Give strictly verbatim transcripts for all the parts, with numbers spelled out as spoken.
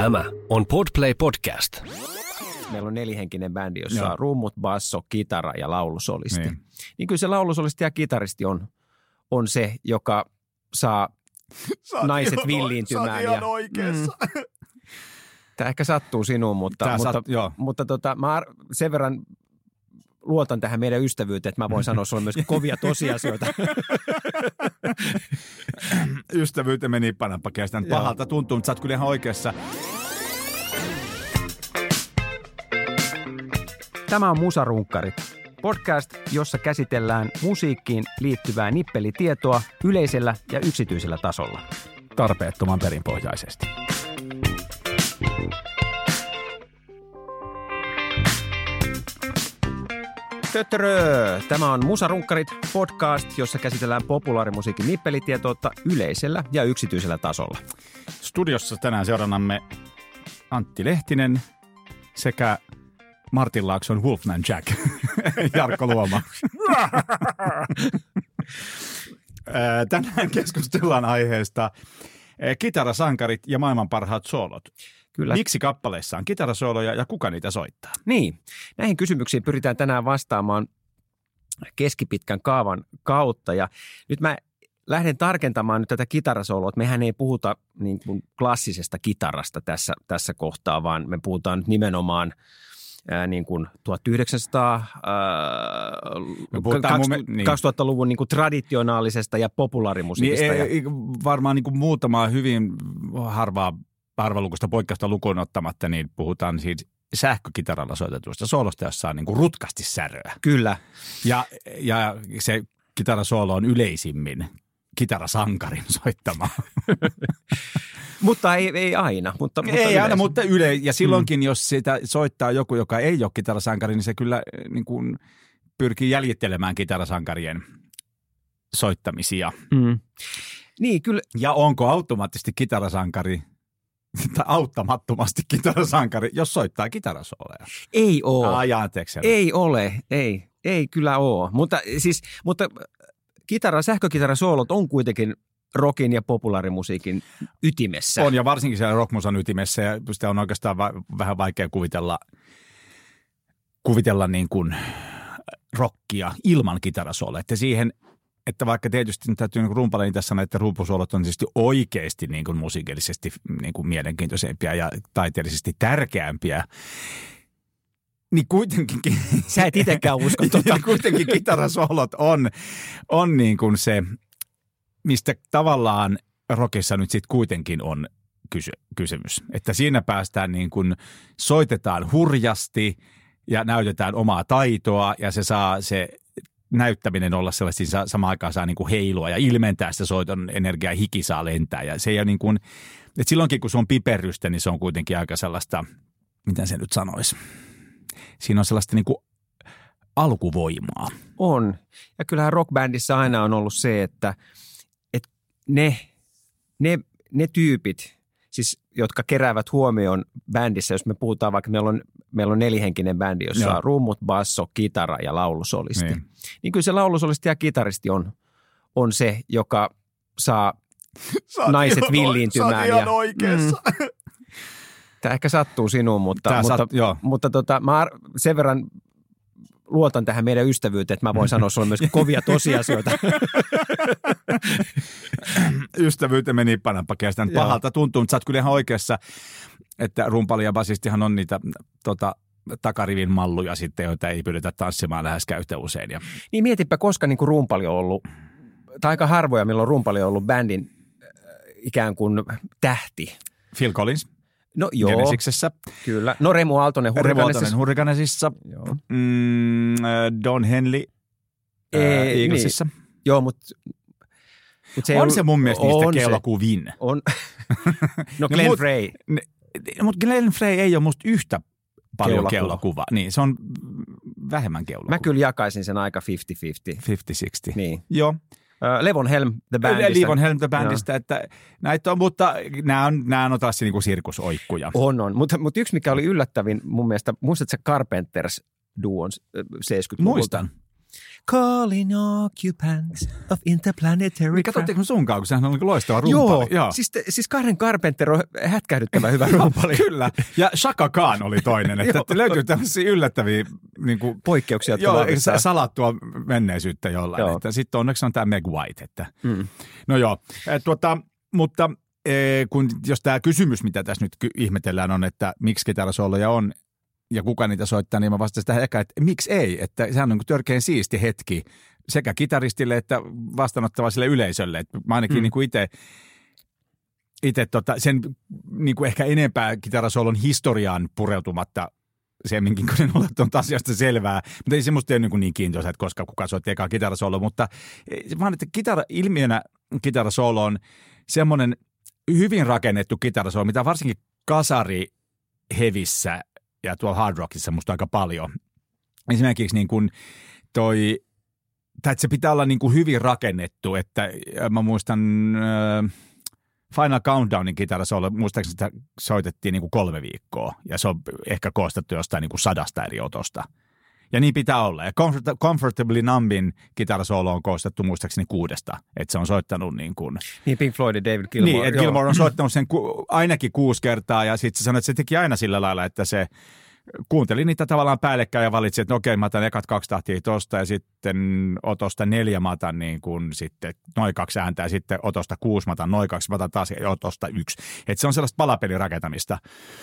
Tämä on Podplay Podcast. Meillä on nelihenkinen bändi, jossa Joo. on rummut, basso, kitara ja laulusolisti. Niin. Niin kyllä se laulusolisti ja kitaristi on, on se, joka saa naiset ihan, villiintymään. Sä oot ihan ja, oikeassa. Mm, tämä ehkä sattuu sinuun, mutta, Tää mutta, sat, joo. mutta tota, mä ar- sen verran luotan tähän meidän ystävyyteen, että mä voin sanoa sulle myös kovia tosiasioita. Ystävyyteen meni panapakesta. Pahalta tuntuu, mutta sä oot kyllä ihan oikeassa. Tämä on Musarunkkarit, podcast, jossa käsitellään musiikkiin liittyvää nippelitietoa yleisellä ja yksityisellä tasolla. Tarpeettoman perinpohjaisesti. Töttörö! Tämä on Musarunkkarit podcast, jossa käsitellään populaarimusiikin nippelitietoutta yleisellä ja yksityisellä tasolla. Studiossa tänään seurannamme Antti Lehtinen sekä Martin Laakson Wolfman Jack, Jarkko Luoma. Tänään keskustellaan aiheesta kitarasankarit ja maailman parhaat soolot. Kyllä. Miksi kappaleissa on kitarasooloja ja kuka niitä soittaa? Niin, näihin kysymyksiin pyritään tänään vastaamaan keskipitkän kaavan kautta. Ja nyt mä lähden tarkentamaan nyt tätä kitarasooloa. Mehän ei puhuta niin kuin klassisesta kitarasta tässä, tässä kohtaa, vaan me puhutaan nyt nimenomaan ää, niin kuin tuhatyhdeksänsataa, ää, niin. kaksituhattaluvun niin kuin traditionaalisesta ja populaarimusiikista. Niin, ja... ei, varmaan niin kuin muutamaa hyvin harvaa arvalukuista poikkeusta lukuun ottamatta, niin puhutaan siitä sähkökitaralla soitetuista soolosta, jossa on niin kuin rutkasti säröä. Kyllä. Ja, ja se kitarasoolo on yleisimmin kitarasankarin soittama. Mutta ei, ei aina. Mutta, mutta ei yleisin. aina, mutta yle. Ja silloinkin, mm. jos sitä soittaa joku, joka ei ole kitarasankari, niin se kyllä niin kuin pyrkii jäljittelemään kitarasankarien soittamisia. Mm. Niin, kyllä. Ja onko automaattisesti kitarasankari tai auttamattomasti kitarasankari, jos soittaa kitarasooleja? Ei ole. Ai, anteeksi. Ei ole, ei. Ei kyllä ole. Mutta, siis, mutta kitara, sähkökitarasoolot on kuitenkin rockin ja populaarimusiikin ytimessä. On, ja varsinkin siellä rockmusan ytimessä, ja sitä on oikeastaan va- vähän vaikea kuvitella, kuvitella niin kuin rockia ilman kitarasooloja. Että siihen, että vaikka tietysti täytyy niin rumpalein tässä sanoa, että rumpusoolot on tietysti oikeasti niin kuin musiikillisesti niin kuin mielenkiintoisempia ja taiteellisesti tärkeämpiä, niin kuitenkin... Sä et itsekään usko tota. Kuitenkin kitarasoolot on, on niin kuin se, mistä tavallaan rockissa nyt sitten kuitenkin on kysy- kysymys. Että siinä päästään niin kuin, soitetaan hurjasti ja näytetään omaa taitoa ja se saa se näyttäminen olla sellaista, siinä samaan aikaan saa niin kuin heilua ja ilmentää sitä soiton energiaa, hiki saa lentää. Ja se ei ole niin kuin, että silloinkin kun se on piperrystä, niin se on kuitenkin aika sellaista, miten se nyt sanoisi, siinä on sellaista niin kuin alkuvoimaa. On. Ja kyllähän rockbändissä aina on ollut se, että, että ne, ne, ne tyypit, siis, jotka keräävät huomioon bändissä, jos me puhutaan vaikka meillä on, meillä on nelihenkinen bändi, jossa Joo. on rummut, basso, kitara ja laulusolisti. Niin. Niin kyllä se laulusolisti ja kitaristi on, on se, joka saa naiset ihan, villiintymään. Sä oot ihan ja, oikeassa. Mm, tämä ehkä sattuu sinuun, mutta, Tää mutta, sat, joo. mutta tota, mä sen verran luotan tähän meidän ystävyyteen, että mä voin sanoa sulle myös kovia tosiasioita. Ystävyyteen meni panapakesta. Pahalta tuntuu, mutta sä oot kyllä ihan oikeassa, että rumpali ja basistihan on niitä tota, takarivin malluja sitten, joita ei pyydetä tanssimaan läheskään yhtä usein. Ja... Niin mietipä, koska niin kuin rumpali on ollut, tai aika harvoja, milloin rumpali on ollut bändin äh, ikään kuin tähti. Phil Collins. No joo, Genesiksessä. kyllä. No Remu Aaltonen Hurricanesissa. Hurricanesissa. Joo. Mm, Don Henley Ei, Eaglesissa. Niin. Joo, mutta... Mut se on ollut, se mun mielestä niistä on keulakuvin. On. No Glenn mut, Frey. Mutta Glenn Frey ei ole musta yhtä paljon Keulakuva. keulakuva. Niin, se on vähemmän keulakuva. Mä kyllä jakaisin sen aika viisikymmentä viisikymmentä. viisikymmentä kuusikymmentä. Niin. Joo. Levon Helm The Bandista. Levon Helm The Bandista, että näitä on, mutta nämä on, nämä on taas niinku sirkusoikkuja. On, on. Mutta mut yksi, mikä oli yllättävin mun mielestä, muistatko sä Carpenters duon seitsemänkymmentäluvulta? Muistan. calling occupants of interplanetary craft. Katsotteko sunkaan, kun sehän on niin loistava rumpali. Joo, Joo. Siis, siis Karen Carpenter on hätkähdyttävä hyvä rumpali. Kyllä, ja Chaka Khan oli toinen, että löytyy tämmöisiä yllättäviä niin kuin, poikkeuksia. Joo, salattua menneisyyttä jollain. Sitten onneksi on tämä Meg White. Että. Mm. No joo, tuota, mutta e, kun, jos tämä kysymys, mitä tässä nyt ihmetellään on, että miksi kitarasooloja on ja kuka niitä soittaa, niin mä vastaan sitä eka, että miksi ei, että sehän on törkeän siisti hetki sekä kitaristille että vastaanottavaiselle yleisölle. Että mä ainakin mm. niin kuin itse itse tota, sen niin kuin ehkä enempää kitarasoolon historiaan pureutumatta semminkin, kun en ole tuon asiasta selvää. Mutta ei semmoista ole niin, niin kiintoisa, että koska kuka soitti ekaa kitarasoolo. Mutta vaan, että kitara, ilmiönä kitarasoolo on semmoinen hyvin rakennettu kitarasoolo, mitä varsinkin kasari hevissä ja tuolla hard rockissa musta aika paljon. Esimerkiksi niin kuin toi, tai että se pitää olla niin kuin hyvin rakennettu, että mä muistan äh, Final Countdownin kitarasoolo, muistaakseni sitä soitettiin niin kuin kolme viikkoa ja se on ehkä koostettu jostain niin kuin sadasta eri otosta. Ja niin pitää olla. Ja Comfort- Comfortably Numbin kitarasoolo on koostettu muistaakseni kuudesta, että se on soittanut niin kuin... Niin Pink Floyd ja David Gilmour. Niin, että Gilmour on soittanut sen ku, ainakin kuusi kertaa ja sitten se sanoi, että se teki aina sillä lailla, että se kuunteli niitä tavallaan päällekkäin ja valitsi, että okei, mä otan ekat kaksi tahtia tosta ja sitten otosta neljä mä otan niin kuin sitten noin kaksi ääntä ja sitten otosta kuusi mä otan noin kaksi, mä otan taas otosta yksi. Että se on sellaista palapelirakentamista.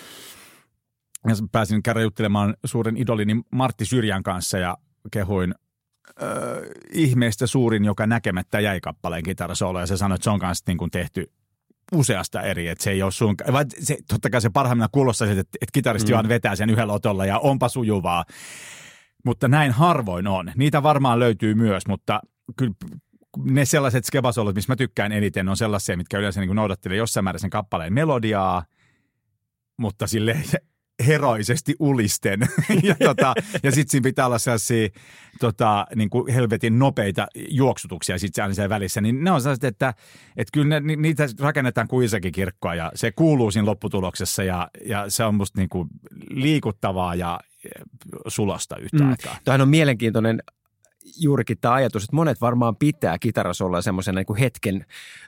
Ja pääsin kerran juttelemaan suuren idolini Martti Syrjän kanssa ja kehuin äh, ihmeestä suurin, joka näkemättä jäi kappaleen kitarasoolo ja se sanoi, että se on kanssa niin kuin tehty useasta eri, että se ei ole sun, se, totta kai se parhaimmillaan kuulostaa, että, että kitaristi mm. vaan vetää sen yhdellä otolla ja onpa sujuvaa, mutta näin harvoin on. Niitä varmaan löytyy myös, mutta kyllä ne sellaiset skebasolot, missä mä tykkään eniten, on sellaisia, mitkä yleensä niin noudattelee jossain määrin sen kappaleen melodiaa, mutta silleen heroisesti ulisten. ja tota, ja sitten siinä pitää olla sellaisia tota, niin kuin helvetin nopeita juoksutuksia sitten aina siellä välissä. Niin ne on sellaiset, että, että kyllä ne, niitä rakennetaan kuin Isäkin kirkkoa ja se kuuluu siinä lopputuloksessa ja, ja se on musta niin kuin liikuttavaa ja sulosta yhtä mm. aikaa. Tämähän on mielenkiintoinen juurikin tämä ajatus, että monet varmaan pitää kitarasooloa semmoisena niin kuin hetken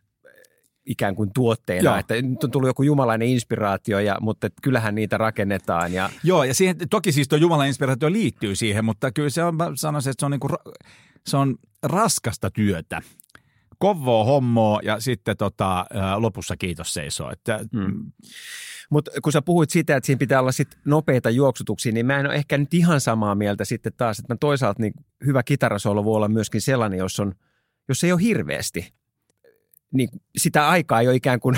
ikään kuin tuotteena, Joo. että nyt on tullut joku jumalainen inspiraatio, ja, mutta kyllähän niitä rakennetaan. Ja... Joo, ja siihen, toki siis tuo jumalainen inspiraatio liittyy siihen, mutta kyllä se on, mä sanoisin, että se on, niin kuin, se on raskasta työtä. Kovaa hommoa ja sitten tota, lopussa kiitos seisoo. Että, hmm. Mutta kun sä puhuit sitä, että siinä pitää olla sit nopeita juoksutuksia, niin mä en ole ehkä nyt ihan samaa mieltä sitten taas, että mä toisaalta niin hyvä kitarasoolo voi olla myöskin sellainen, jos, on, jos ei ole hirveästi. Niin sitä aikaa ei ole ikään kuin...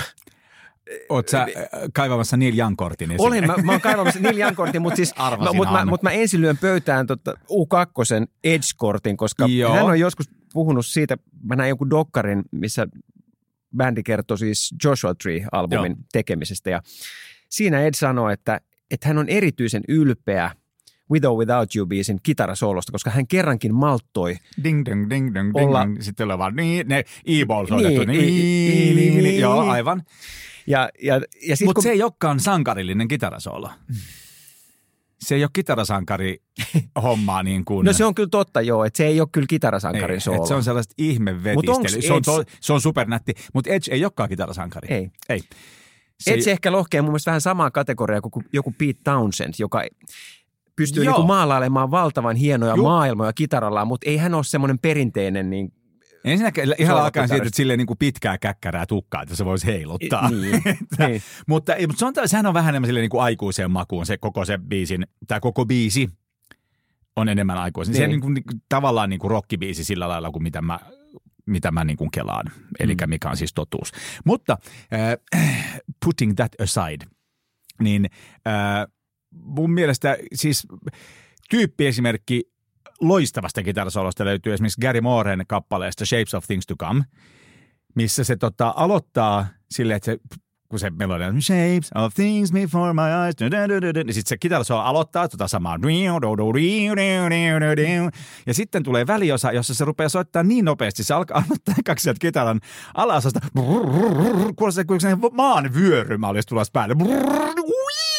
Oot sä kaivamassa Neil Young-kortin esille? Olen, mä, mä oon kaivamassa Neil Young-kortin, mutta siis, mut mä, mut mä ensin lyön pöytään tota U kaksi Edge-kortin, koska Joo. hän on joskus puhunut siitä, mä näin joku dokkarin, missä bändi kertoi siis Joshua Tree-albumin Joo. tekemisestä ja siinä Ed sanoi, että, että hän on erityisen ylpeä With or Without You -biisin kitarasoolosta, koska hän kerrankin malttoi ding, ding, ding, ding, olla... ding. Sitten oli vaan niin, ne e-ball soitettu. Niin, niin, niin, niin, joo, aivan. Ja, ja, ja Mutta kun... se ei olekaan sankarillinen kitarasoolo. Se ei ole kitarasankari hommaa niin kuin... No se on kyllä totta, joo, että se ei ole kyllä kitarasankarin soolo. Että se on sellaista ihmevetistelyä. Se on, se on supernätti, mutta Edge ei olekaan kitarasankari. Ei. ei. Se Edge ei... ehkä lohkee mun mielestä vähän samaa kategoriaa kuin joku Pete Townshend, joka... pystyy niinku maalailemaan valtavan hienoja Juh. maailmoja kitarallaan, mutta ei hän ole semmoinen perinteinen niin ensinnäkin ihan alkaen siitä, että silleen niin kuin pitkää käkkärää tukkaa, että se voisi heiluttaa. Niin, niin. mutta, mutta se on, sehän on vähän enemmän silleen niin kuin aikuiseen makuun, se koko se biisin, tämä koko biisi on enemmän aikuisen. Niin. Se on niin kuin, niin, tavallaan niin kuin rockibiisi sillä lailla kuin mitä mä, mitä mä niin kuin kelaan, eli mm. mikä on siis totuus. Mutta äh, putting that aside, niin äh, mun mielestä siis tyyppiesimerkki loistavasta kitarasoolosta löytyy esimerkiksi Gary Mooren kappaleesta Shapes of Things to Come, missä se tota, aloittaa silleen, että se, kun se melodia on Shapes of Things before my eyes, niin sitten se kitarasoolo aloittaa tota samaa. Ja sitten tulee väliosa, jossa se rupeaa soittaa niin nopeasti, se alkaa aloittaa kaksi sieltä kitaran alaosasta. Kuulostaa, kun se maan vyörymä olisi tulossa päälle.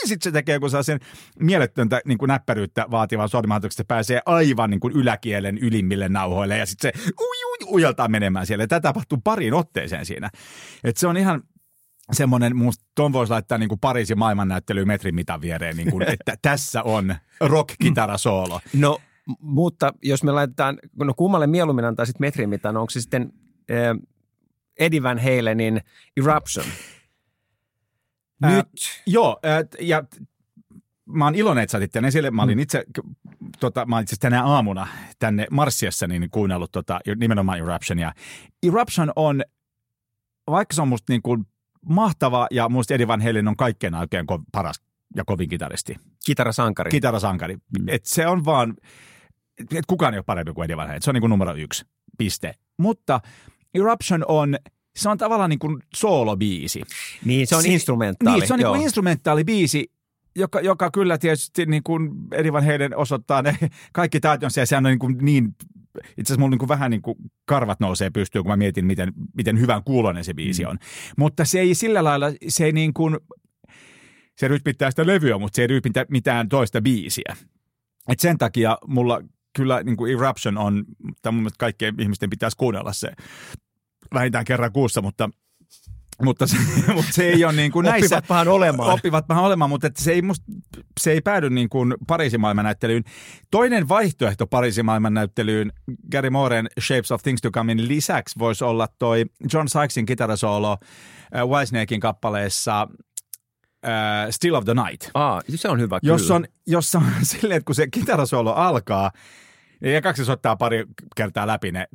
sitten se tekee joku sellaisen mielettöntä niin kuin näppäryyttä vaativan sormiharjoituksen, että pääsee aivan niin kuin yläkielen ylimmille nauhoille ja sitten se uj, uj, ujaltaa menemään siellä. Ja tätä tapahtuu pariin otteeseen siinä. Että se on ihan semmoinen, musta ton voisi laittaa niin kuin Pariisin maailmannäyttelyyn metrin mitan viereen, niin kuin, että tässä on rock-kitarasoolo. No, mutta jos me laitetaan, no kummalle mieluummin antaa sitten metrin mitan, onko se sitten äh, Eddie Van Halenin Eruption? Nyt. Äh, joo, äh, ja mä oon iloinen, että sä otit tänne esille. Mä olin itse, tota, mä olin itse tänä aamuna tänne Marssiassa niin kuunnellut tota, nimenomaan Eruptionia. Eruption on, vaikka se on musta niin kuin mahtava ja musta Eddie Van Halen on kaikkein oikein ko- paras ja kovin kitaristi. Kitarasankari. Kitarasankari. Mm. Et se on vaan, että kukaan ei ole parempi kuin Eddie Van Halen. Se on niin kuin numero yksi piste. Mutta Eruption on, se on tavallaan niin kuin soolobiisi. Niin, se on si- instrumentaali. Niin, se on niin kuin instrumentaali biisi, joka, joka kyllä tietysti niin kuin Eddie Van Halen osoittaa ne kaikki taitonsa ja sehän on niin, kuin niin itse asiassa mulla niin kuin vähän niin kuin karvat nousee pystyyn, kun mä mietin, miten, miten hyvän kuuloinen se biisi on. Mm. Mutta se ei sillä lailla, se ei niin kuin, se rytmittää sitä levyä, mutta se ei rytmittää mitään toista biisiä. Et sen takia mulla kyllä niin kuin Eruption on, tai mun mielestä kaikkien ihmisten pitäisi kuunnella se vähintään kerran kuussa, mutta Mutta se, mutta se ei ole niin kuin näissä. Oppivatpahan olemaan. Oppivatpahan olemaan, mutta se ei, musta, se ei päädy niin kuin Pariisin maailmannäyttelyyn. Toinen vaihtoehto Pariisin maailmannäyttelyyn Gary Mooren Shapes of Things to Comein lisäksi voisi olla toi John Sykesin kitarasoolo äh, Whitesnakein kappaleessa äh, Still of the Night. Aa, se on hyvä, jos kyllä. On, jossa on silleen, että kun se kitarasoolo alkaa, ja kaksi se ottaa pari kertaa läpi ne,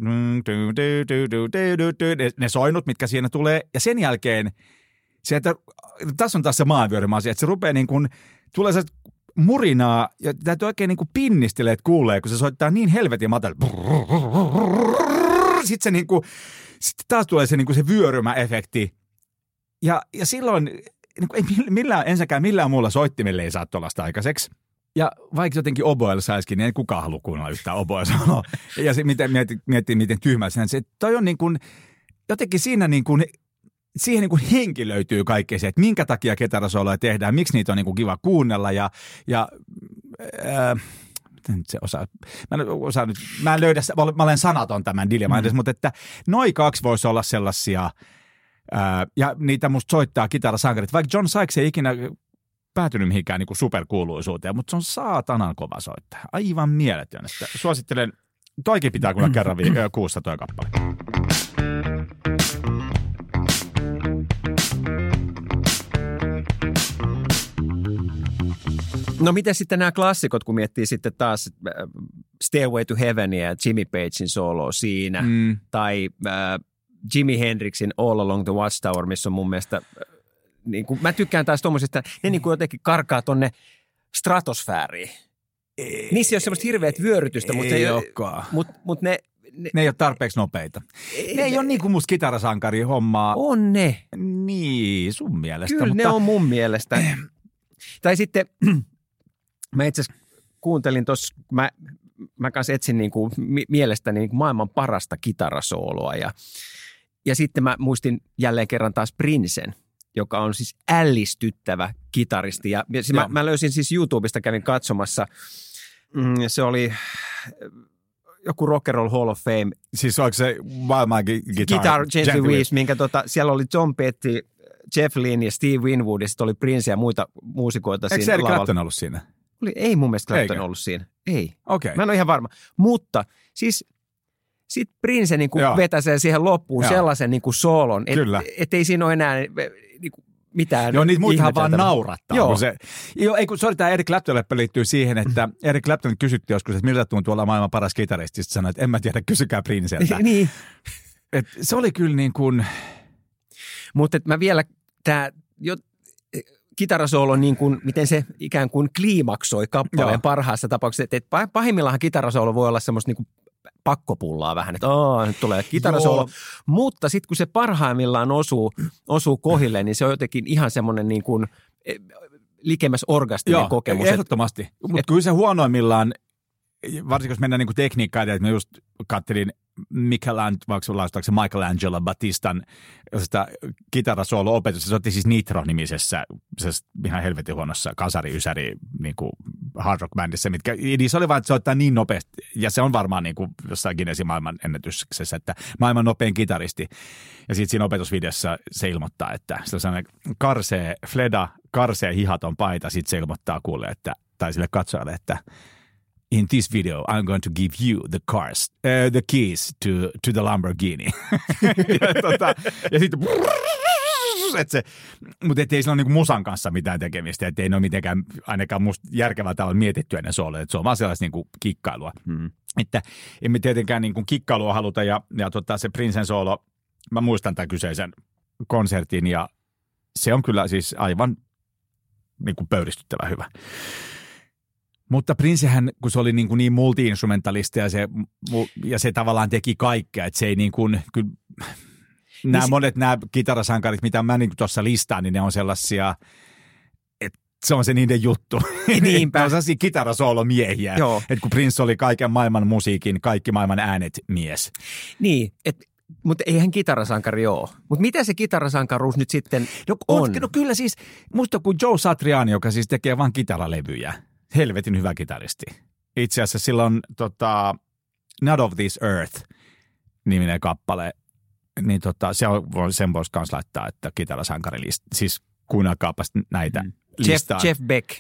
ne soinut, mitkä siinä tulee. Ja sen jälkeen, se, että, tässä on taas se maanvyörymä asia, että se rupeaa niin kuin, tulee se murinaa, ja täytyy oikein niin kuin pinnistellä, että kuulee, kun se soittaa niin helvetin matala. Sitten se niin kuin, sitten taas tulee se, niin kuin se vyörymäefekti. Ja, ja silloin, niin kuin, ei millään, ensinnäkään millään muulla soittimelle ei saa tuollaista aikaiseksi. Ja vaikka jotenkin oboella saisikin, niin ei kukaan halua kuunnella yhtään oboella. Ja se, miten miettii, miettii, miten tyhmä se on. Se, toi on niin kuin, jotenkin siinä niin kuin, siihen niin kuin henki löytyy kaikkea se, että minkä takia kitarasooloja tehdään, miksi niitä on niin kuin kiva kuunnella. Ja, ja ää, miten nyt se osaa, mä en osaa nyt, mä en löydä, mä olen sanaton tämän dilemman edes, mm. mutta että noi kaksi voisi olla sellaisia, ää, ja niitä musta soittaa kitarasankarit. Vaikka John Sykes ei ikinä päätynyt mihinkään niin kuin superkuuluisuuteen, mutta se on saatanan kova soittaja. Aivan mieletön. Että suosittelen, toikin pitää kuulla kerran vi- kuussa toi kappale. No miten sitten nämä klassikot, kun miettii sitten taas Stairway to Heavenia ja Jimmy Pagein solo siinä, mm. tai äh, Jimi Hendrixin All Along the Watchtower, missä on mun mielestä niin kuin, mä tykkään taas tuommoisista, ne niin kuin jotenkin karkaa tonne stratosfääriin. Ei, Niissä ei ole semmoista hirveät vyörytystä, mutta, ei ei, mutta, mutta ne, ne... Ne ei ole tarpeeksi nopeita. Ei, ne ei ne, ole niin kuin musta kitarasankari hommaa. On ne. Niin, sun mielestä. Kyllä mutta... ne on mun mielestä. Tai sitten, mä itse asiassa kuuntelin tuossa, mä, mä kanssa etsin niin kuin mielestäni niin kuin maailman parasta kitarasooloa ja, ja sitten mä muistin jälleen kerran taas Princen, joka on siis ällistyttävä kitaristi. Ja mä, mä löysin siis YouTubesta, kävin katsomassa, mm, se oli joku Rock and Roll Hall of Fame. Siis onko se maailman guitar? Guitar Gently Weaves, minkä tota, siellä oli Tom Petty, Jeff Lynne ja Steve Winwood ja sitten oli Prince ja muita muusikoita Eikö siinä se Eric lavalla. Clapton ollut siinä? Oli, ei mun mielestä Clapton Eikö? ollut siinä. Ei. Okei. Mä en ole ihan varma. Mutta siis sitten Prince niin kuin vetäsee siihen loppuun Joo. sellaisen niin kuin soolon, että et ei siinä ole enää niin kuin mitään. Joo, niitä muitahan vaan naurattaa. Joo. Se, joo, ei kun sorry, tämä Eric Clapton-leppä liittyy siihen, että Eric Clapton kysyttiin joskus, että miltä tuntuu olla maailman paras kitaristi. Sitten sanoi, että en mä tiedä, kysykää Princeltä. niin. Et se oli kyllä niin kuin... Mutta mä vielä, tämä kitarasoolo, niin kuin, miten se ikään kuin kliimaksoi kappaleen Joo. parhaassa tapauksessa. Että pahimmillaan kitarasoolo voi olla semmoista niin kuin pakkopullaa vähän, että aah, nyt tulee kitarasoolo. Mutta sitten kun se parhaimmillaan osuu, osuu kohille, niin se on jotenkin ihan semmoinen niin kuin likemmäs orgastinen Joo, kokemus. Ehdottomasti. Mutta kyllä se huonoimmillaan, varsinkin jos mennään niin kuin tekniikkaan, että mä just kattelin Michelangelo, Michelangelo Batistan kitarasoolo-opetusta. Se otti siis Nitro-nimisessä, ihan helvetin huonossa kasari-ysäri niin kuin hard rock bändissä, mitkä, niin se oli vain, että se ottaa niin nopeasti, ja se on varmaan niin kuin jossain Guinnessin maailman ennätyksessä, että maailman nopein kitaristi. Ja sitten siinä opetusvideossa se ilmoittaa, että se on sellainen karsee fleda, karsee hihaton paita, sitten se ilmoittaa kuulle, että, tai sille katsojalle, että in this video, I'm going to give you the cars, uh, the keys to, to the Lamborghini. ja tota, ja sitten, se, mutta ei sillä ole niinku musan kanssa mitään tekemistä, ettei ne ole mitenkään ainakaan musta järkevällä tavalla mietitty ennen sooloja, että se on vaan sellaista niinku kikkailua. Hmm. Että emme tietenkään niinku kikkailua haluta, ja, ja tota, se Princen soolo, mä muistan tämän kyseisen konsertin, ja se on kyllä siis aivan niinku pöyristyttävän hyvä. Mutta Princehän, kun se oli niin, niin multi-instrumentalista ja se, ja se tavallaan teki kaikkea, että se ei niin kuin, kyllä, nämä monet nämä kitarasankarit, mitä mä niin tuossa listaan, niin ne on sellaisia, että se on se niiden juttu. Niinpä. Ne on sellaisia kitarasoolomiehiä, että kun Prince oli kaiken maailman musiikin, kaikki maailman äänet mies. Niin, että mutta eihän kitarasankari ole. Mutta mitä se kitarasankaruus nyt sitten no, on? No kyllä siis, musta kuin Joe Satriani, joka siis tekee vain kitaralevyjä. Helvetin hyvä kitaristi. Itse asiassa silloin tota, Not of This Earth-niminen kappale, niin tota, se on, sen voisi myös laittaa, että kitarasankarilista. Siis kuunnelkaapas näitä mm. listaa. Jeff, Jeff Beck.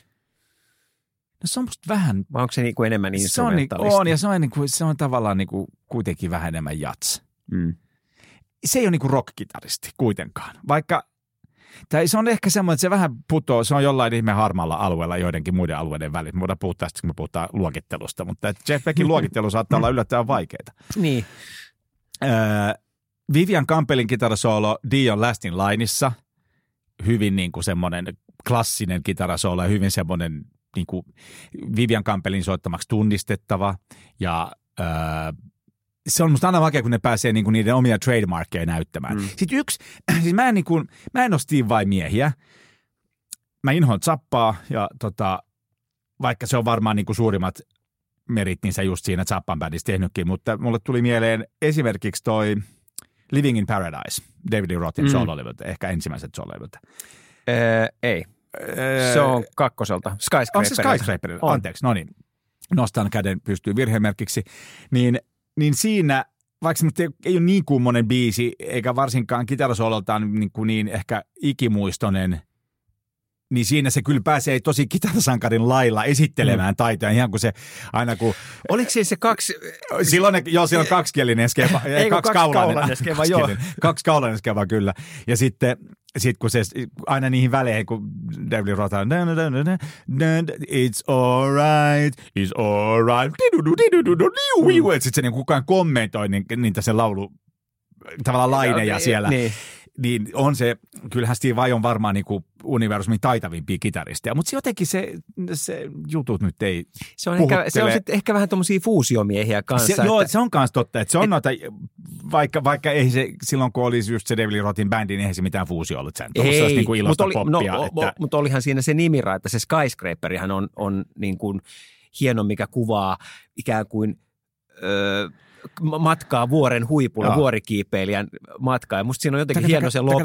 No se on musta vähän. Vai onko se niinku enemmän instrumentalisti? Se on, on ja se on, niinku, se on tavallaan niinku, kuitenkin vähän enemmän jats. Mm. Se ei ole niinku rock-kitaristi kuitenkaan, vaikka tai se on ehkä semmoinen, että se vähän putoo, se on jollain ihme harmaalla alueella joidenkin muiden alueiden väliin. Me voidaan puhua tästä, kun me puhutaan luokittelusta, mutta Jeff Beckin luokittelu saattaa olla yllättävän vaikeaa. Niin. Öö, Vivian Campbellin kitarasoolo Dion Lastin Lineissa, hyvin niin kuin semmoinen klassinen kitarasoolo ja hyvin semmoinen niin kuin Vivian Campbellin soittamaksi tunnistettava ja öö, se on musta aina vaikea, kun ne pääsee niinku niiden omia trademarkkeja näyttämään. Mm. Sitten yksi, siis mä en, niinku, mä en ole Steve Vai miehiä. Mä inhoan Zappaa ja tota, vaikka se on varmaan niinku suurimmat merit, niin se just siinä Zappan bändissä tehnytkin, mutta mulle tuli mieleen esimerkiksi toi Living in Paradise, David Lee Rothin mm. sololevyltä, ehkä ensimmäiset sololevyltä. Öö, ei, öö, se on kakkoselta, Skyscraper. On se Skyscraper, anteeksi, no niin, nostan käden pystyy virhemerkiksi, niin Niin siinä, vaikka se ei, ei ole niin kummonen biisi, eikä varsinkaan kitarasoololtaan niin, niin ehkä ikimuistoinen, niin siinä se kyllä pääsee tosi kitarasankarin lailla esittelemään mm. taitoja, ihan kuin se aina kun... Oliko siis se kaksi... Silloin, joo, siinä on kaksikielinen skeva, ei, kaksi kaulainen skeva, joo. Kaksi kaulainen skeva, kyllä. Ja sitten, sit kun se aina niihin väleihin, kun David Roth on it's all right, it's all right, sitten se niin kukaan kommentoi niitä se laulu, tavallaan laineja siellä. Niin. Niin on se, kyllähän Steve Vai on varmaan niin kuin universumin taitavimpia kitaristeja, mutta jotenkin se, se jutut nyt ei Se on, ehkä, se on sitten ehkä vähän tuommoisia fuusiomiehiä kanssa. Se, että, joo, se on kanssa totta, että se on et, noita, vaikka, vaikka ei se, silloin kun olisi just se David Lee Rothin bändi, niin eihän se mitään fuusio ollut sen. Ei, niin kuin ilosta mutta, oli, poppia, no, että... mutta olihan siinä se nimira, että se Skyscraperihan on, on niin kuin hieno, mikä kuvaa ikään kuin... Öö, matkaa vuoren huipulle, Joo. vuorikiipeilijän matkaa. Ja musta siinä on jotenkin hieno se loppu.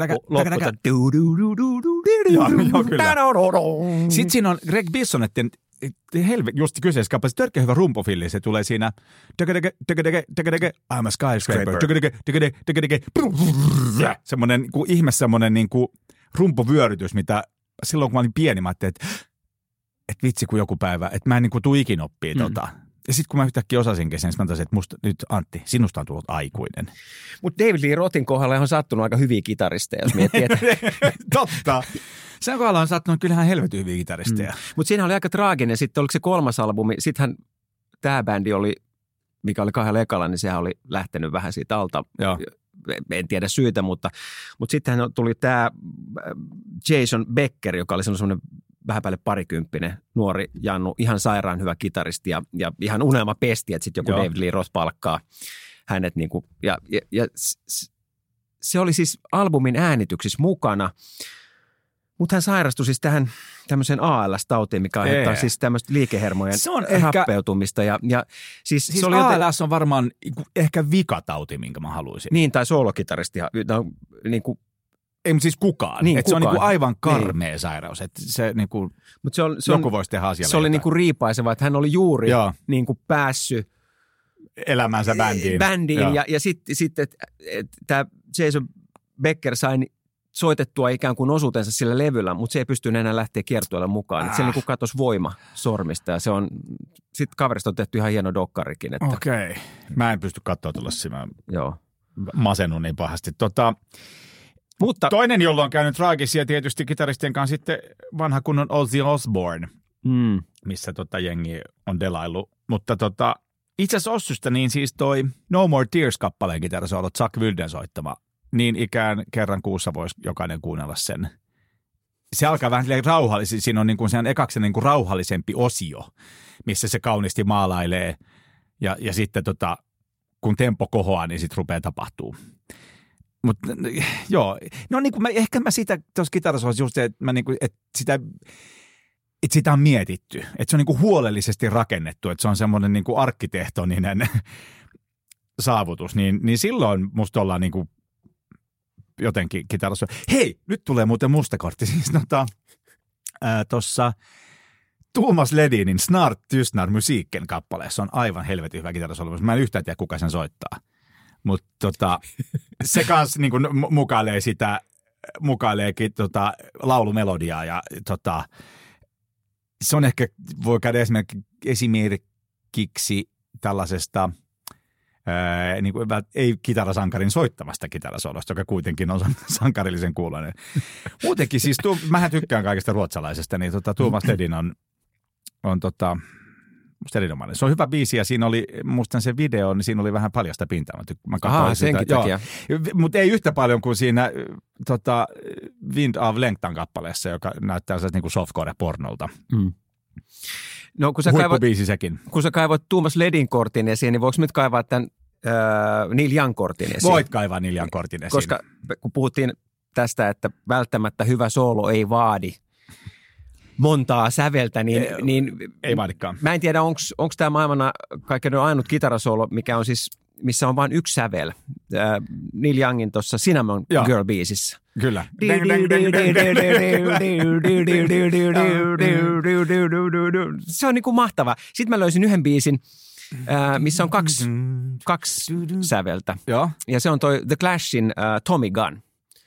Sitten siinä on Greg Bissonetten helve, just kyseessä kappaleessa törkeä hyvä rumpofilli. Se tulee siinä I'm a skyscraper. Semmoinen ihme semmoinen niin kuin rumpuvyörytys, mitä silloin kun mä olin pieni, mä ajattelin, että, että vitsi kun joku päivä, että mä en niin kuin tuu ikin oppii mm. tota. Ja sitten kun mä yhtäkkiä osasinkin sen, mä tasin, että musta, nyt Antti, sinusta on tullut aikuinen. Mutta David Lee Rothin kohdalla on sattunut aika hyviä kitaristeja, jos miettii. Että... Totta. Sen kohdalla on sattunut kyllähän helvetin hyviä kitaristeja. Mm. Mutta siinä oli aika traaginen. Sitten oliko se kolmas albumi, sittenhän tämä bändi oli, mikä oli kahdella ekalla, niin sehän oli lähtenyt vähän siitä alta. Joo. En tiedä syytä, mutta, mutta sittenhän tuli tämä Jason Becker, joka oli semmoinen vähän päälle parikymppinen nuori Jannu, ihan sairaan hyvä kitaristi ja, ja ihan unelma pesti, että sitten joku Joo. David Lee Roth palkkaa hänet. Niin kuin, ja, ja, ja se oli siis albumin äänityksissä mukana, mutta hän sairastui siis tähän tämmöiseen A L S-tautiin, mikä aiheuttaa Ee. siis tämmöistä liikehermojen Se on ehkä- rappeutumista. Ja, ja siis, Siis se oli A joten, L S on varmaan ehkä vikatauti, minkä mä haluaisin. niin, tai soolokitaristi, no, niin kuin, Ei, mutta siis kukaan. Niin, Et se on kukaan. niinku aivan karmea niin. sairaus. Että se niinku, mutta se, on, se, on, joku voisi tehdä asialle se oli jotain. niin kuin riipaiseva, että hän oli juuri Joo. niin kuin päässyt Elämänsä bändiin. bändiin Joo. ja, ja sitten sit, että et, tämä Jason Becker sai soitettua ikään kuin osuutensa sillä levyllä, mutta se ei pystynyt enää lähteä kiertueelle mukaan. Ah. Se niin kuin katosi voima sormista ja se on, sitten kaverista on tehty ihan hieno dokkarikin. Että, Okei. Okay. Mä en pysty katsoa tuollaisia. Mä joo. masennun niin pahasti. Tota, Mutta, toinen, jolla on käynyt traagisia tietysti kitaristien kanssa sitten vanha kunnon Ozzy Osbourne, mm, missä tota jengi on delaillut. Mutta tota, itse asiassa Ossystä niin siis toi No More Tears-kappaleen kitarasoolo Chuck Wilden soittama. Niin ikään kerran kuussa voisi jokainen kuunnella sen. Se alkaa vähän rauhallisesti. Siinä on niin kuin sen ekaksi niin kuin rauhallisempi osio, missä se kauniisti maalailee. Ja, ja sitten tota, kun tempo kohoaa, niin sitten rupeaa tapahtuu. Mutta joo, no niin kuin mä, ehkä mä sitä tuossa kitarasoolossa just se, että, mä niin kuin, että, sitä, että sitä on mietitty. Että se on niin kuin huolellisesti rakennettu, että se on semmoinen niin kuin arkkitehtoninen saavutus. Niin, niin silloin musta ollaan niin kuin jotenkin kitarassa. Hei, nyt tulee muuten musta kortti. Siis tota, tuossa Thomas Ledinin Snart Tystnar musiikken kappaleessa on aivan helvetin hyvä kitarasolo. Mä en yhtään tiedä, kuka sen soittaa. Mutta tota, se kanssa niinku mukailee sitä, mukaileekin tota, laulumelodiaa ja tota, se on ehkä, voi käydä esimerkiksi tällaisesta Ää, niin kuin, ei kitarasankarin soittamasta kitarasolosta, joka kuitenkin on sankarillisen kuuloinen. Muutenkin siis, tu, mähän tykkään kaikesta ruotsalaisesta, niin tota, Thomas Ledin on, on tota, musta erinomainen. Se on hyvä biisi ja siinä oli, muistan se video, niin siinä oli vähän paljasta pintaa. Mä Aha, senkin takia. Mutta ei yhtä paljon kuin siinä tota, Wind of Lengtan kappaleessa, joka näyttää niin kuin softcore-pornolta. Mm. No, kun sä huippubiisi kaivat, sekin. Kun sä kaivoit Thomas Ledin kortin esiin, niin voiko nyt kaivaa tämän äh, Neil Young kortin esiin? Voit kaivaa Neil Young kortin esiin. Koska kun puhuttiin tästä, että välttämättä hyvä soolo ei vaadi montaa säveltä, niin... Ei, niin ei vaadikaan. Mä en tiedä, onko tämä maailmana kaikkein ainut kitarasoolo, mikä on siis, missä on vain yksi sävel. Äh, Neil Youngin tuossa Cinnamon Girl-biisissä. Kyllä. Se on niin kuin mahtava. Sitten mä löysin yhden biisin, missä on kaksi, kaksi säveltä. Joo. Ja se on toi The Clashin uh, Tommy Gun.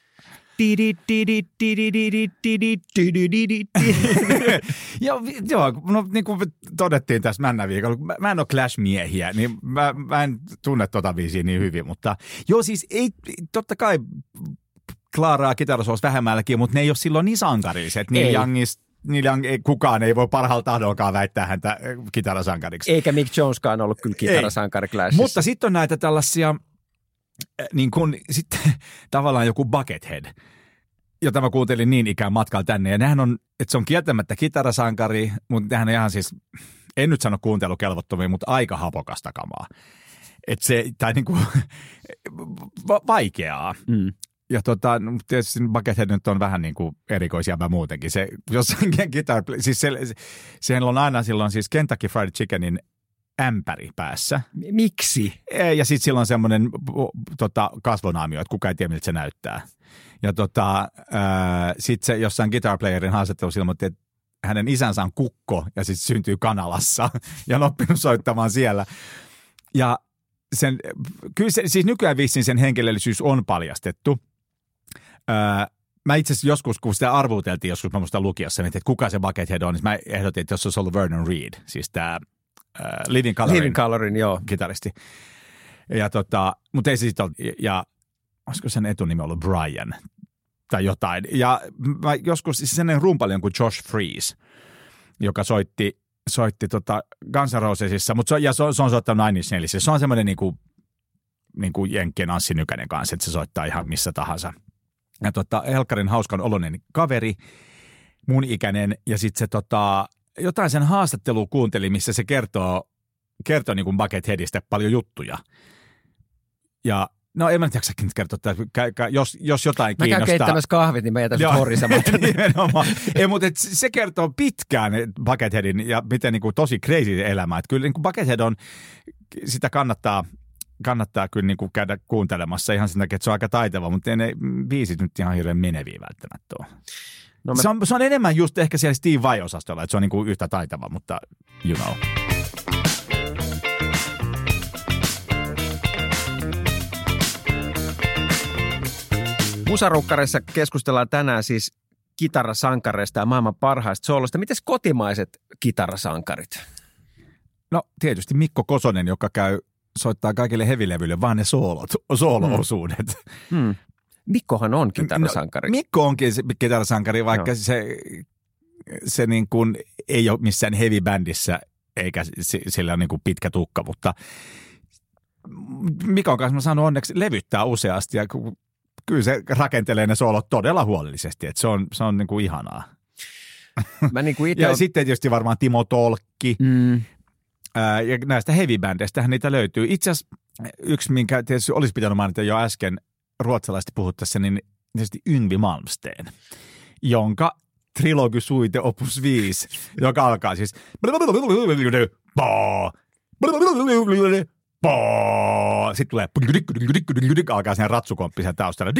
Joo, joo, no niin kuin todettiin tässä männä viikolla, mä, mä en ole Clash-miehiä, niin mä, mä en tunne tota biisiä niin hyvin, mutta joo siis ei, totta kai Klaaraa kitarasoos vähemmälläkin, mutta ne ei ole silloin niin sankarilliset. Neil Youngista, Neil Young, ei, kukaan ei voi parhaalla tahdolkaan väittää häntä kitarasankariksi. Eikä Mick Joneskaan ollut kyllä kitarasankari Clashissa. Mutta sitten on näitä tällaisia, niin kuin sitten tavallaan joku Buckethead, jota mä kuuntelin niin ikään matkalla tänne. Ja nehän on, että se on kieltämättä kitarasankari, mutta nehän on ihan siis, en nyt sano kuuntelukelvottomia, mutta aika hapokasta kamaa. Että se, tai niin kuin va- vaikeaa. Mm. Ja tota, tietysti Buckethead nyt on vähän niin kuin erikoisia mä muutenkin. Se, jossain guitar, siis se, sehän on aina silloin siis Kentucky Fried Chickenin ämpäri päässä. Miksi? Ja sitten sillä on semmoinen tota, kasvonaamio, että kukaan ei tiedä, miltä se näyttää. Ja tota, sitten se jossain guitar playerin haastattelussa ilmoitti, että hänen isänsä on kukko ja sitten syntyy Kanalassa ja on oppinut soittamaan siellä. Ja sen, kyllä se, siis nykyään vissiin sen henkilöllisyys on paljastettu. Öö, mä itse asiassa joskus, kun sitä arvuuteltiin joskus mä musta lukiossa, että kuka se Buckethead on, niin mä ehdotin, että jos se olisi ollut Vernon Reid, siis tämä uh, Living Colorin, Living Colorin, joo. kitaristi. Ja tota, mutta ei se sitten ole, ja olisiko sen etunimi ollut Brian tai jotain. Ja mä joskus, siis sellainen rumpalin kuin Josh Freese, joka soitti, soitti tota Guns N' Rosesissa, mutta se, ja se on, se on soittanut Nine Inch Nailsissa. Se on semmoinen niin kuin, niin kuin Jenkkien Anssi Nykänen kanssa, että se soittaa ihan missä tahansa. Ja tota, Helkkarin hauskan oloinen kaveri, mun ikäinen, ja sitten se tota, jotain sen haastattelua kuunteli, missä se kertoo, kertoo niin kuin Bucketheadista paljon juttuja. Ja No en mä nyt jaksakin kertoa, että jos, jos jotain mä kiinnostaa. Mä käyn keittämässä kahvit, niin mä jätän sut horisemaan. Ei, mutta et se kertoo pitkään Bucketheadin ja miten niin kuin tosi crazy elämä. Että kyllä niin kuin Buckethead on, sitä kannattaa, kannattaa kyllä niin kuin käydä kuuntelemassa ihan sen takia, että se on aika taitava, mutta ei ne biisit nyt ihan hirveän meneviä välttämättä ole. No me... se, on, se on enemmän just ehkä siellä Steve Vai-osastolla, että se on niin kuin yhtä taitava, mutta you know. Musarukkareissa keskustellaan tänään siis kitarasankareista ja maailman parhaista sooloista. Mites kotimaiset kitarasankarit? No tietysti Mikko Kosonen, joka käy soittaa kaikille hevilevyille vaan ne soolot, soolo-osuudet. Hmm. Hmm. Mikkohan on kitarasankari. No, Mikko onkin kitarasankari, vaikka no. se, se niin kuin ei ole missään heavy-bändissä eikä sillä on niin kuin pitkä tukka, mutta Mikon kanssa mä sanon onneksi levyttää useasti ja kyllä se rakentelee ne soolot todella huolellisesti, että se on, se on niin kuin ihanaa. Mä niin kuin ite ja on... sitten tietysti varmaan Timo Tolkki. Mm. Ää, ja näistä heavy-bändeistähän niitä löytyy. Itse asiassa yksi, minkä tietysti olisi pitänyt mainita jo äsken ruotsalaisesti puhuttaessa, niin tietysti Yngvi Malmsteen, jonka trilogy suite opus viisi, joka alkaa siis sitten tulee alkaa sen ratsukomppisen taustalla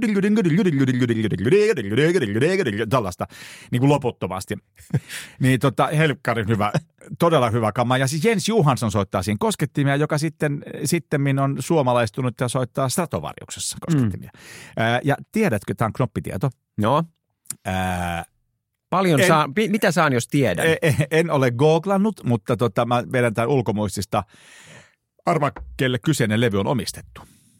tällaista niin kuin loputtomasti. Niin tota, helkkarin hyvä, todella hyvä kama. Ja siis Jens Johansson soittaa siinä koskettimia, joka sitten sittemmin on suomalaistunut ja soittaa Stratovariuksessa koskettimia. Mm. Ää, ja tiedätkö, tämä on knoppitieto. No. Ää, Paljon en, saan, mitä saan, jos tiedän? En, en ole googlannut, mutta tota, mä vedän tämän ulkomuistista. Arvaa, kelle kyseinen levy on omistettu.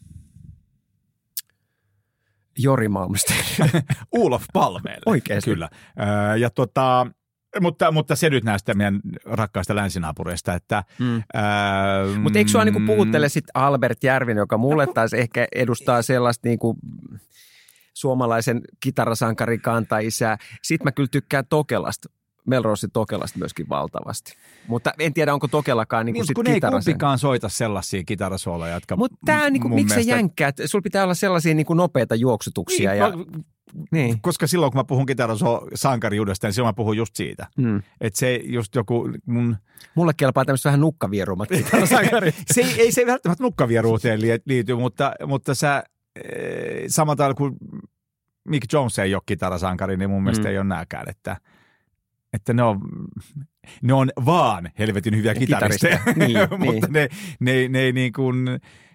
Jori Malmsteen. Ulof Palmeelle. Oikeasti. Kyllä. Äh, ja tota, mutta, mutta se nyt näistä meidän rakkaista länsinaapureista, että... Mm. Äh, mutta eikö sua niin puhuttele sitten Albert Järvinen, joka mulle taas ehkä edustaa sellaista niin kuin suomalaisen kitarasankarin kantaisää. Sitten mä kyllä tykkään Tokelasta. Melrose Tokelasta myöskin valtavasti. Mutta en tiedä, onko Tokelakaan niin kuin sit kun kitarasen. Kun ei kumpikaan soita sellaisia kitarasooloja, jotka... Mutta tämä niin kuin, miksi mielestä... sä jänkkäät? Sulla pitää olla sellaisia niin kuin nopeita juoksutuksia. Niin, ja... no, niin. Koska silloin, kun mä puhun kitarasankariudesta, niin silloin mä puhun just siitä. Hmm. Että se just joku mun... Mulle kelpaa tämmöistä vähän nukkavierumat kitarasankarit. se ei, ei se välttämättä nukkavieruuteen liity, mutta, mutta sä samalla tavalla kuin Mick Jones ei ole kitarasankari, niin mun mielestä hmm. ei ole nääkään, että... Että ne on, ne on vaan helvetin hyviä kitaristeja, niin, mutta niin. ne, ne, ne ei niin kuin,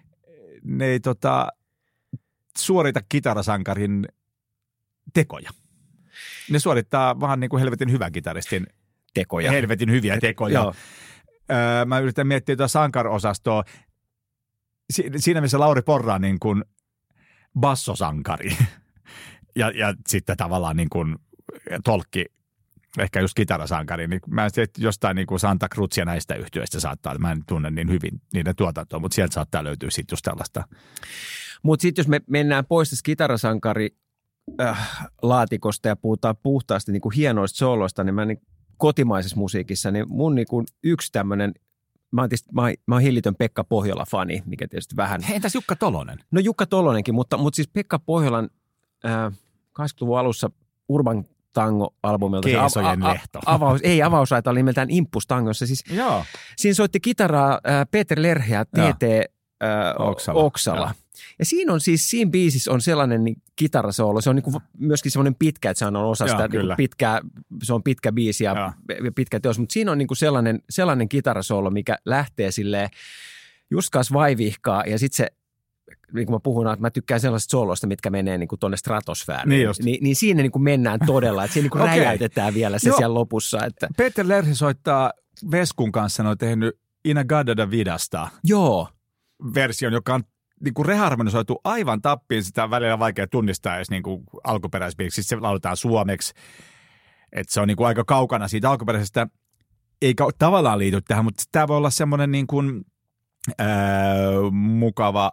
ne ei tota, suorita kitarasankarin tekoja. Ne suorittaa vaan niin kuin helvetin hyvän kitaristin tekoja. Helvetin hyviä tekoja. öö, mä yritän miettiä tuota sankarosastoa. Si- siinä missä Lauri Porra on niin kuin bassosankari ja, ja sitten tavallaan niin kuin Tolkki, ehkä just kitarasankari, niin mä en tiedä, jostain niin kuin Santa Cruzia näistä yhtyeistä saattaa, mä en tunne niin hyvin niiden tuotantoa, mutta sieltä saattaa löytyä sitten just tällaista. Mutta sitten jos me mennään pois tästä kitarasankari äh, laatikosta ja puhutaan puhtaasti niin kuin hienoista sooloista, niin mä niin kotimaisessa musiikissa, niin mun niin kuin yksi tämmöinen, mä oon, tietysti, mä, oon, mä oon hillitön Pekka Pohjola-fani, mikä tietysti vähän. Hei, entäs Jukka Tolonen? No Jukka Tolonenkin, mutta, mutta siis Pekka Pohjolan äh, kahdeksankymmentäluvun alussa Urban Tango-albumilta. Keesojen a- a- lehto. Avaus, ei, avausraita oli nimeltään Impus Tangossa. Siis Joo. Siinä soitti kitaraa äh, Peter Lerhe ja T T äh, Oksala. Oksala. Ja. ja siinä on siis, siinä biisissä on sellainen niin, kitarasoolo. Se on niin kuin, myöskin semmoinen pitkä, että se on osa sitä niin kuin pitkää, se on pitkä biisi ja, ja pitkä teos. Mutta siinä on niin kuin sellainen, sellainen kitarasoolo, mikä lähtee silleen just kanssa vaivihkaa ja sitten se, niin kuin mä puhun, että mä tykkään sellaisista sooloista, mitkä menee niin kuin tuonne stratosfääriin. Niin, niin, niin siinä niin kuin mennään todella, että siinä niin kuin okay. räjäytetään vielä se Joo. siellä lopussa. Että. Peter Lerhe soittaa Veskun kanssa, ne on tehnyt Ina Gadada Vidasta Joo. version, joka on niin kuin reharmonisoitu aivan tappiin. Sitä on välillä vaikea tunnistaa, jos niin kuin alkuperäisbiiksi se lauletaan suomeksi. Että se on niin kuin aika kaukana siitä alkuperäisestä, eikä tavallaan liity tähän, mutta tämä voi olla semmoinen niin kuin, ää, mukava.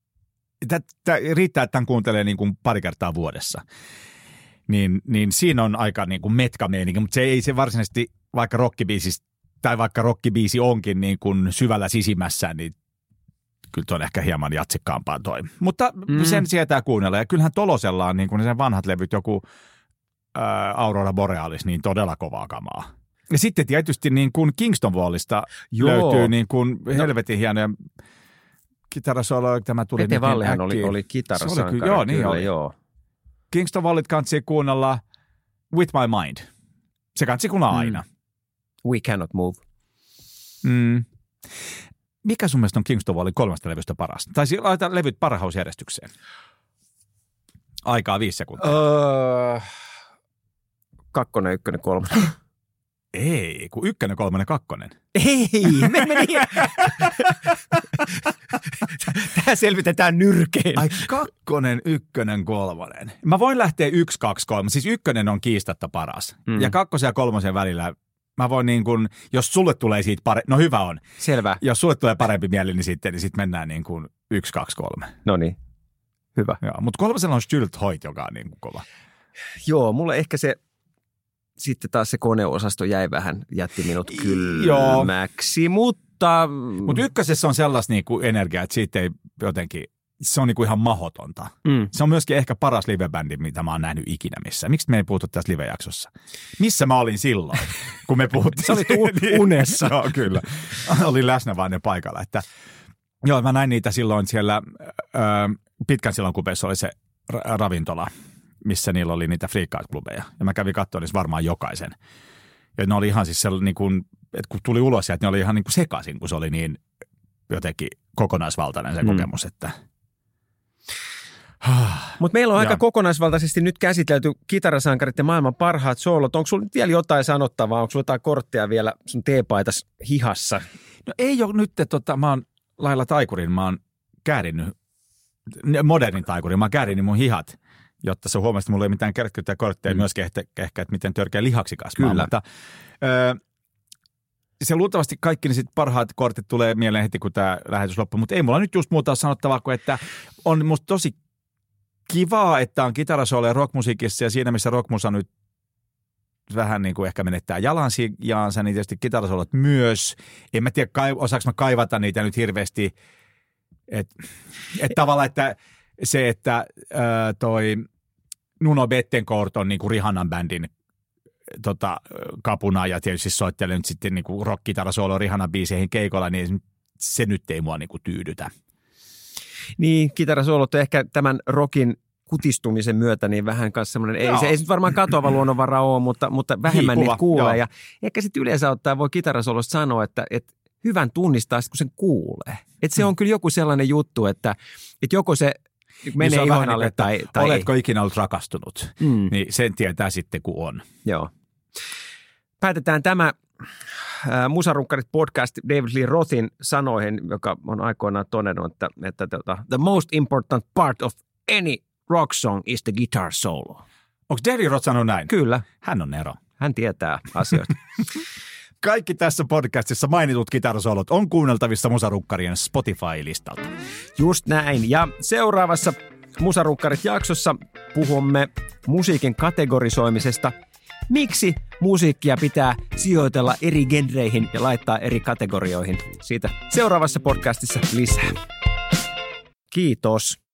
Tämä riittää, että tämän kuuntelee niin kuin pari kertaa vuodessa. Niin, niin siinä on aika niin kuin metka-meininki, mutta se ei se varsinaisesti, vaikka rockibiisi, tai vaikka rockibiisi onkin niin kuin syvällä sisimmässä, niin kyllä tuo on ehkä hieman jatsikkaampaa toi. Mutta Mm. sen sietää kuunnella. Ja kyllähän Tolosella on niin kuin sen vanhat levyt, joku ää, Aurora Borealis, niin todella kovaa kamaa. Ja sitten tietysti niin kuin Kingston Wallista Joo. löytyy niin kuin helvetin hienoja kitarasoloja. Tämä tuli Pete nyt Vallihan niin oli, äkkiä. oli Se kitarasankari. oli kyllä- joo, niin kyllä, oli. joo. Kingston Wallit kansi kuunnella With My Mind. Se kansi kuunnella aina. We Cannot Move. Mm. Mikä sun mielestä on Kingston Wallin kolmesta levystä parasta? Tai siis laita levyt parhausjärjestykseen. Aikaa viisi sekuntia. Öö, kakkonen, ykkönen, kolmonen. Ei, kun ykkönen, kolmonen, kakkonen. Ei, me meni. Tämä selvitetään nyrkein. Ai kakkonen, ykkönen, kolmonen. Mä voin lähteä yksi, kaksi, kolme. Siis ykkönen on kiistatta paras. Mm. Ja kakkosen ja kolmosen välillä mä voin niin kuin, jos sulle tulee siitä parempi, no hyvä on. Selvä. Jos sulle tulee parempi mieli, niin sitten, niin sitten mennään niin kuin yksi, kaksi, kolme. No niin, hyvä. Mutta kolmosella on Stylt Hoyt, joka on niin kuin kova. Joo, mulle ehkä se, sitten taas se koneosasto jäi vähän, jätti minut Joo. kylmäksi, mutta... Mutta ykkösessä on sellaista niin kuin energiaa, että siitä ei jotenkin, se on niin kuin ihan mahdotonta. Mm. Se on myöskin ehkä paras livebändi, mitä mä oon nähnyt ikinä missään. Miksi me ei puhuttu tässä livejaksossa? Missä mä olin silloin, kun me puhuttiin? Sä olit u- unessa. Joo, kyllä. Olin läsnä vaan ne paikalla. Että, joo, mä näin niitä silloin siellä, ö, pitkän silloin kupeessa oli se ra- ravintola, missä niillä oli niitä freak-out-klubeja. Ja mä kävin katsoa niissä varmaan jokaisen. Ja ne oli ihan siis sellainen, niin kuin, että kun tuli ulos sieltä, ne oli ihan niin kuin sekaisin, kun se oli niin jotenkin kokonaisvaltainen se Mm. kokemus, että... Mutta meillä on aika Joo. kokonaisvaltaisesti nyt käsitelty kitarasankarit ja maailman parhaat soolot. Onko sulla nyt vielä jotain sanottavaa? Onko sulla jotain kortteja vielä sun teepaitas hihassa? No ei ole nyt, tota, mä oon lailla taikurin, mä oon käärinnyt, modernin taikurin, mä oon käärinnyt mun hihat, jotta se huomasi, että mulla ei mitään kertkyttä kortteja, mm. myöskin ehkä, ehkä, että miten törkeä lihaksikas mä oon. Kyllä. Mutta, öö, se luultavasti kaikki ne sit parhaat kortit tulee mieleen heti, kun tämä lähetys loppuu, mutta ei mulla nyt just muuta sanottavaa kuin, että on musta tosi kivaa, että on kitarasooloja rockmusiikissa ja siinä, missä rockmusa nyt vähän niin kuin ehkä menettää jalansijaansa, niin tietysti kitarasolot myös. En mä tiedä, osaanko mä kaivata niitä nyt hirveästi. Että et tavallaan, että se, että ää, toi Nuno Bettencourt on niin kuin Rihannan bändin tota, kapuna ja tietysti soittelee nyt sitten niin kuin rock-kitarasoolo Rihannan biiseihin keikolla, niin se nyt ei mua niin kuin tyydytä. Niin, kitarasoolot on ehkä tämän rockin kutistumisen myötä niin vähän kanssa semmoinen, ei se, ei se nyt varmaan katoava luonnonvara ole, mutta, mutta vähemmän Hiipuva, niitä kuulee. joo. Ja ehkä sitten yleensä ottaen voi kitarasoolosta sanoa, että, että hyvän tunnistaa, kun sen kuulee. Että se on kyllä joku sellainen juttu, että, että joko se menee niin ihon alle tai, tai oletko ei. ikinä ollut rakastunut, Mm. niin sen tietää sitten, kun on. Joo. Päätetään tämä äh, Musarunkkarit podcast David Lee Rothin sanoihin, joka on aikoinaan todennut, että, että tota, the most important part of any rock song is the guitar solo. Onko David Roth sanonut näin? Kyllä, Hän on Nero. hän tietää asioita. Kaikki tässä podcastissa mainitut kitarasolot on kuunneltavissa Musarukkarien Spotify-listalta. Just näin. Ja seuraavassa Musarunkkarit-jaksossa puhumme musiikin kategorisoimisesta. Miksi musiikkia pitää sijoitella eri genreihin ja laittaa eri kategorioihin? Siitä seuraavassa podcastissa lisää. Kiitos.